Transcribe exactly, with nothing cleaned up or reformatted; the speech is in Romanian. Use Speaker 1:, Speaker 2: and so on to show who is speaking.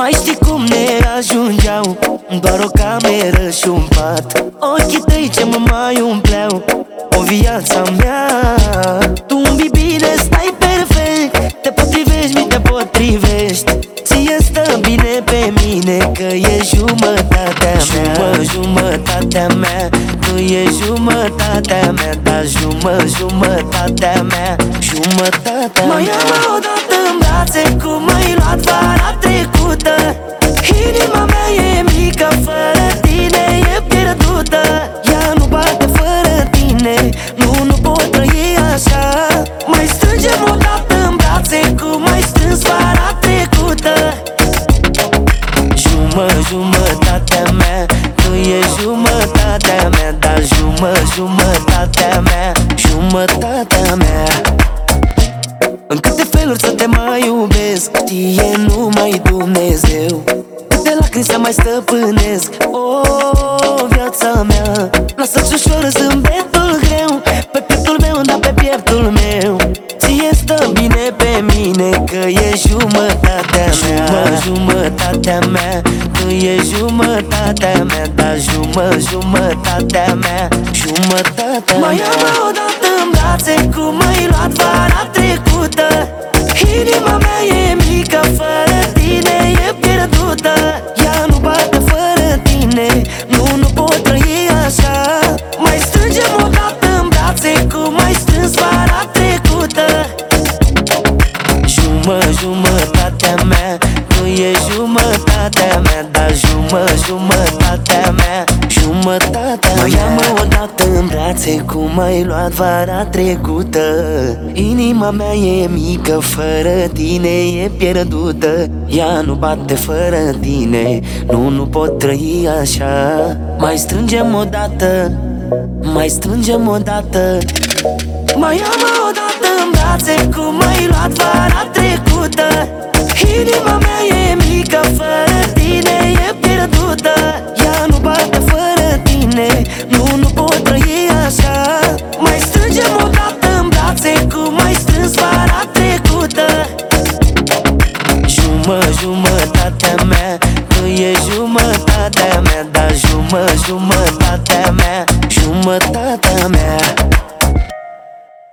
Speaker 1: Mai știi cum ne ajungeau? Doar o cameră și un pat. Ochii tăi ce mă mai umpleau o viața mea. Tu îmi bine, stai perfect, te potrivești, mi te potrivești. Ție stă bine pe mine, că e jumătatea mea. Jumă, jumătatea mea, tu e jumătatea mea. Dar jumă, jumătatea mea, jumătatea mea. Mai am odată în brațe cum m-ai luat vara trecută. Inima mea e mică, fără tine e pierdută. Ea nu bate fără tine, nu, nu pot trăi așa. Mai strângem odată în brațe cum m-ai strâns vara trecută. Jumă, jumătatea mea, tu e jumătatea mea. Dar jumă, jumătatea mea, jumătatea mea. În câte feluri să te mai iubesc, știe numai Dumnezeu. Câte lacrimi să mai stăpânesc, o, viața mea. Lasă-ți ușor zâmbetul greu pe pieptul meu, dar pe pieptul meu. Ție stă bine pe mine, că e jumătatea mea. Jumă, jumătatea mea, tu e jumătatea mea. Dar jumă, jumătatea mea, jumătatea mea. Mai am odată în brațe cum m-ai luat vara trecută. Inima mea e mică, fără tine e pierdută. Ea nu bate fără tine, nu, nu pot trăi așa. Mai strângem odată în brațe cum m-ai strâns vara trecută. Jumă, jumătatea mea, tu e jumătatea mea. Dar jumă, jumătatea mea, jumătatea mea. Mai am odată în brațe cum m-ai luat vara trecută. Inima mea e mică, fără tine e pierdută. Ea nu bate fără tine, nu, nu pot trăi așa. Mai strângem odată, mai strângem odată. Mai am odată în brațe cum m-ai luat vara trecută. Inima mea e mică, fără tine